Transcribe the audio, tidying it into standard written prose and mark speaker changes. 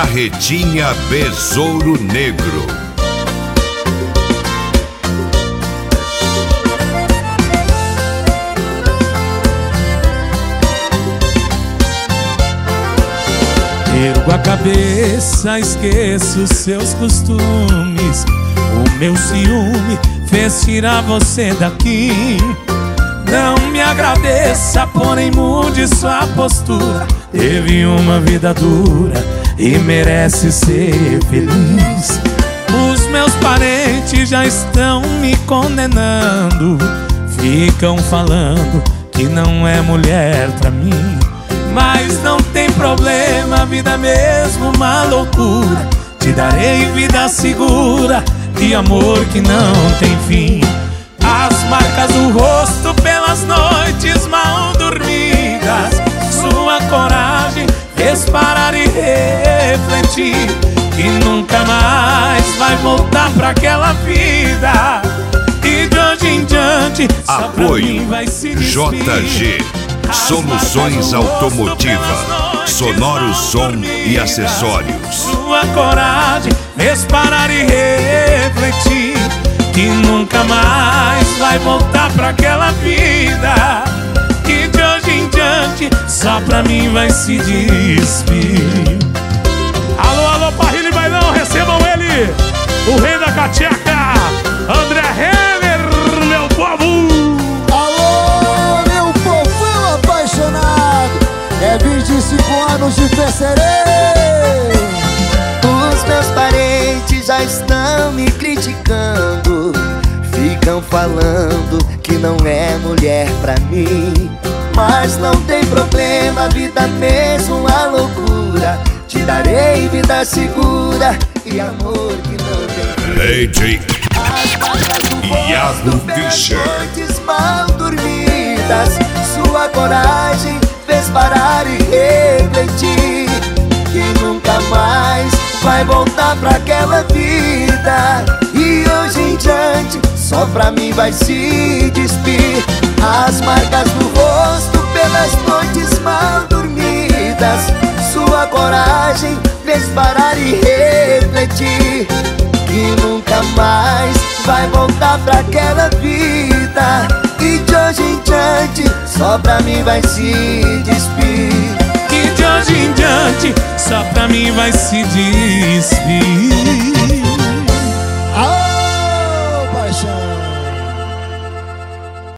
Speaker 1: Carretinha Besouro Negro.
Speaker 2: Ergo a cabeça, esqueço seus costumes. O meu ciúme fez tirar você daqui. Não me agradeça, porém mude sua postura. Teve uma vida dura e merece ser feliz. Os meus parentes já estão me condenando. Ficam falando que não é mulher pra mim. Mas não tem problema, a vida mesmo uma loucura. Te darei vida segura de amor que não tem fim. As marcas do rosto pelas noites mal dormidas. Sua coragem fez parar e refletir que nunca mais vai voltar pra aquela vida. E de hoje em diante só pra mim vai se despedir.
Speaker 1: JG Soluções Automotiva, sonoro som e acessórios.
Speaker 2: Sua coragem fez parar e refletir que nunca mais vai voltar pra aquela vida. Que de hoje em diante só pra mim vai se despir.
Speaker 3: Alô, alô, Parrilha e Bailão, recebam ele, o rei da cacheca, André Renner, meu povo.
Speaker 4: Alô, meu povão apaixonado, é 25 anos de Pecerei.
Speaker 5: Os meus parentes já estão me criticando. Ficam falando que não é mulher pra mim. Mas não tem problema, a vida mesmo uma loucura. Te darei vida segura e amor que não tem fim.
Speaker 1: AJ Iago Fischer.
Speaker 5: Noites mal dormidas, sua coragem fez parar e refletir que nunca mais vai voltar pra aquela vida. E hoje em diante só pra mim vai se despir. As marcas do rosto pelas noites mal dormidas. Sua coragem fez parar e refletir que nunca mais vai voltar pra aquela vida. E de hoje em diante só pra mim vai se despir.
Speaker 2: Que de hoje em diante só pra mim vai se despir.